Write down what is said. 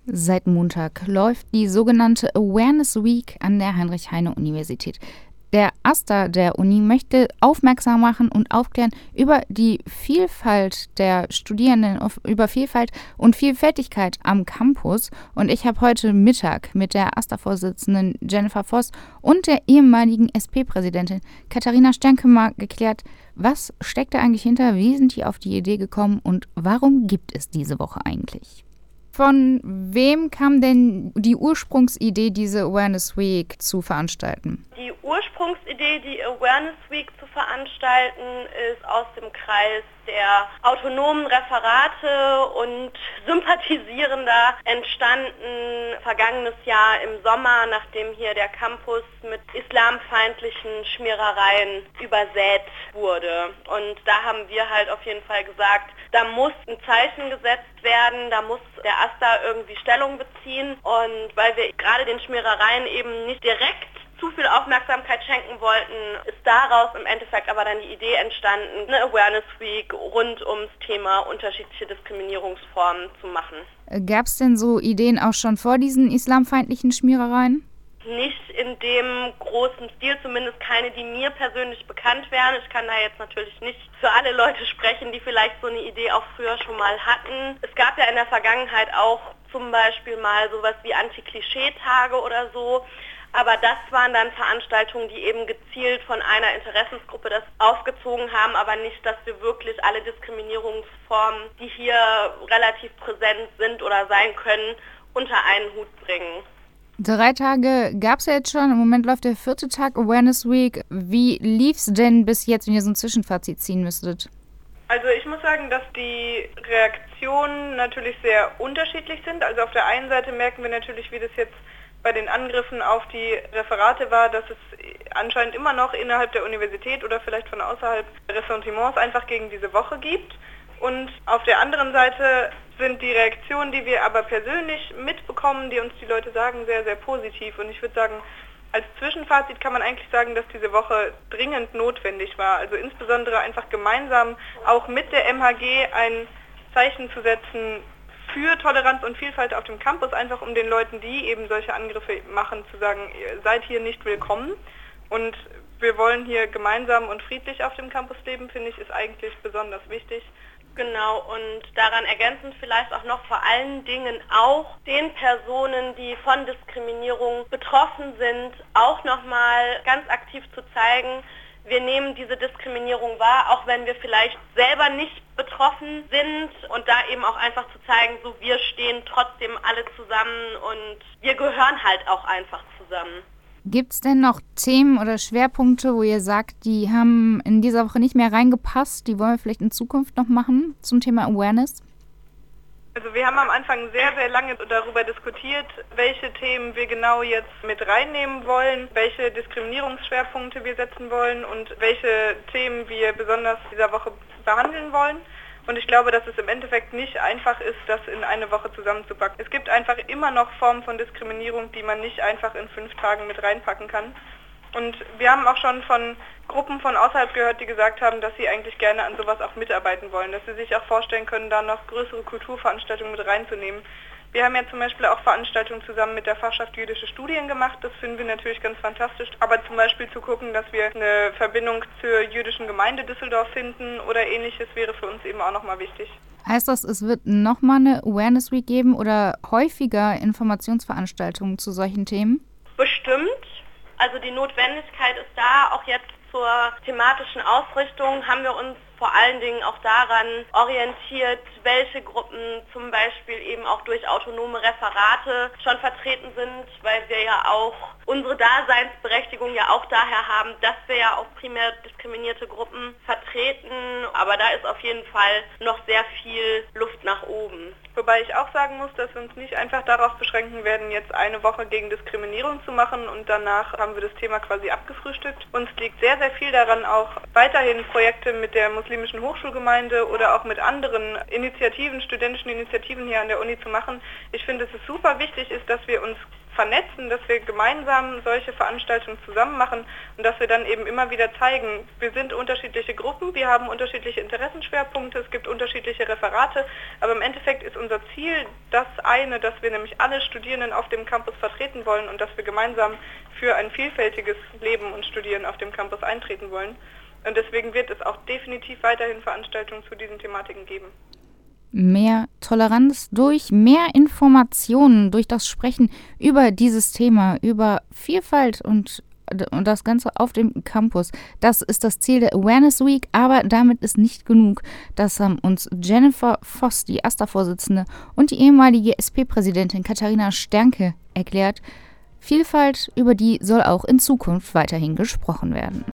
Seit Montag läuft die sogenannte Awareness Week an der Heinrich-Heine-Universität. Der AStA der Uni möchte aufmerksam machen und aufklären über die Vielfalt der Studierenden, über Vielfalt und Vielfältigkeit am Campus. Und ich habe heute Mittag mit der AStA-Vorsitzenden Jennifer Voss und der ehemaligen SP-Präsidentin Katharina Sternke geklärt, was steckt da eigentlich hinter, wie sind die auf die Idee gekommen und warum gibt es diese Woche eigentlich? Von wem kam denn die Ursprungsidee, diese Awareness Week zu veranstalten? Die Ursprungsidee, die Awareness Week zu veranstalten, ist aus dem Kreis der autonomen Referate und Sympathisierender entstanden vergangenes Jahr im Sommer, nachdem hier der Campus mit islamfeindlichen Schmierereien übersät wurde. Und da haben wir halt auf jeden Fall gesagt, da muss ein Zeichen gesetzt werden, da muss der AStA irgendwie Stellung beziehen. Und weil wir gerade den Schmierereien eben nicht direkt zu viel Aufmerksamkeit schenken wollten, ist daraus im Endeffekt aber dann die Idee entstanden, eine Awareness Week rund ums Thema unterschiedliche Diskriminierungsformen zu machen. Gab es denn so Ideen auch schon vor diesen islamfeindlichen Schmierereien? Nicht in dem großen Stil, zumindest keine, die mir persönlich bekannt wären. Ich kann da jetzt natürlich nicht für alle Leute sprechen, die vielleicht so eine Idee auch früher schon mal hatten. Es gab ja in der Vergangenheit auch zum Beispiel mal sowas wie Anti-Klischee-Tage oder so. Aber das waren dann Veranstaltungen, die eben gezielt von einer Interessensgruppe das aufgezogen haben, aber nicht, dass wir wirklich alle Diskriminierungsformen, die hier relativ präsent sind oder sein können, unter einen Hut bringen. 3 Tage gab es ja jetzt schon. Im Moment läuft der 4. Tag Awareness Week. Wie lief's denn bis jetzt, wenn ihr so ein Zwischenfazit ziehen müsstet? Also ich muss sagen, dass die Reaktionen natürlich sehr unterschiedlich sind. Also auf der einen Seite merken wir natürlich, wie das jetzt bei den Angriffen auf die Referate war, dass es anscheinend immer noch innerhalb der Universität oder vielleicht von außerhalb Ressentiments einfach gegen diese Woche gibt. Und auf der anderen Seite sind die Reaktionen, die wir aber persönlich mitbekommen, die uns die Leute sagen, sehr, sehr positiv. Und ich würde sagen, als Zwischenfazit kann man eigentlich sagen, dass diese Woche dringend notwendig war. Also insbesondere einfach gemeinsam auch mit der MHG ein Zeichen zu setzen für Toleranz und Vielfalt auf dem Campus, einfach um den Leuten, die eben solche Angriffe machen, zu sagen, ihr seid hier nicht willkommen. Und wir wollen hier gemeinsam und friedlich auf dem Campus leben, finde ich, ist eigentlich besonders wichtig. Genau, und daran ergänzend vielleicht auch noch vor allen Dingen auch den Personen, die von Diskriminierung betroffen sind, auch nochmal ganz aktiv zu zeigen, wir nehmen diese Diskriminierung wahr, auch wenn wir vielleicht selber nicht betroffen sind, und da eben auch einfach zu zeigen, so wir stehen trotzdem alle zusammen und wir gehören halt auch einfach zusammen. Gibt es denn noch Themen oder Schwerpunkte, wo ihr sagt, die haben in dieser Woche nicht mehr reingepasst, die wollen wir vielleicht in Zukunft noch machen zum Thema Awareness? Also wir haben am Anfang sehr, sehr lange darüber diskutiert, welche Themen wir genau jetzt mit reinnehmen wollen, welche Diskriminierungsschwerpunkte wir setzen wollen und welche Themen wir besonders dieser Woche behandeln wollen. Und ich glaube, dass es im Endeffekt nicht einfach ist, das in eine Woche zusammenzupacken. Es gibt einfach immer noch Formen von Diskriminierung, die man nicht einfach in 5 Tagen mit reinpacken kann. Und wir haben auch schon von Gruppen von außerhalb gehört, die gesagt haben, dass sie eigentlich gerne an sowas auch mitarbeiten wollen, dass sie sich auch vorstellen können, da noch größere Kulturveranstaltungen mit reinzunehmen. Wir haben ja zum Beispiel auch Veranstaltungen zusammen mit der Fachschaft Jüdische Studien gemacht. Das finden wir natürlich ganz fantastisch. Aber zum Beispiel zu gucken, dass wir eine Verbindung zur jüdischen Gemeinde Düsseldorf finden oder ähnliches, wäre für uns eben auch nochmal wichtig. Heißt das, es wird nochmal eine Awareness Week geben oder häufiger Informationsveranstaltungen zu solchen Themen? Bestimmt. Also die Notwendigkeit ist da. Auch jetzt zur thematischen Ausrichtung haben wir uns vor allen Dingen auch daran orientiert, welche Gruppen zum Beispiel eben auch durch autonome Referate schon vertreten sind, weil wir ja auch unsere Daseinsberechtigung ja auch daher haben, dass wir ja auch primär diskriminierte Gruppen vertreten. Aber da ist auf jeden Fall noch sehr viel Luft nach oben. Wobei ich auch sagen muss, dass wir uns nicht einfach darauf beschränken werden, jetzt eine Woche gegen Diskriminierung zu machen und danach haben wir das Thema quasi abgefrühstückt. Uns liegt sehr, sehr viel daran, auch weiterhin Projekte mit der muslimischen Hochschulgemeinde oder auch mit anderen Initiativen, studentischen Initiativen hier an der Uni zu machen. Ich finde, dass es super wichtig ist, dass wir uns vernetzen, dass wir gemeinsam solche Veranstaltungen zusammen machen und dass wir dann eben immer wieder zeigen, wir sind unterschiedliche Gruppen, wir haben unterschiedliche Interessenschwerpunkte, es gibt unterschiedliche Referate, aber im Endeffekt ist unser Ziel das eine, dass wir nämlich alle Studierenden auf dem Campus vertreten wollen und dass wir gemeinsam für ein vielfältiges Leben und Studieren auf dem Campus eintreten wollen. Und deswegen wird es auch definitiv weiterhin Veranstaltungen zu diesen Thematiken geben. Mehr Toleranz durch mehr Informationen, durch das Sprechen über dieses Thema, über Vielfalt und das Ganze auf dem Campus. Das ist das Ziel der Awareness Week, aber damit ist nicht genug. Das haben uns Jennifer Voss, die AStA-Vorsitzende, und die ehemalige SP-Präsidentin Katharina Sternke erklärt. Vielfalt, über die soll auch in Zukunft weiterhin gesprochen werden.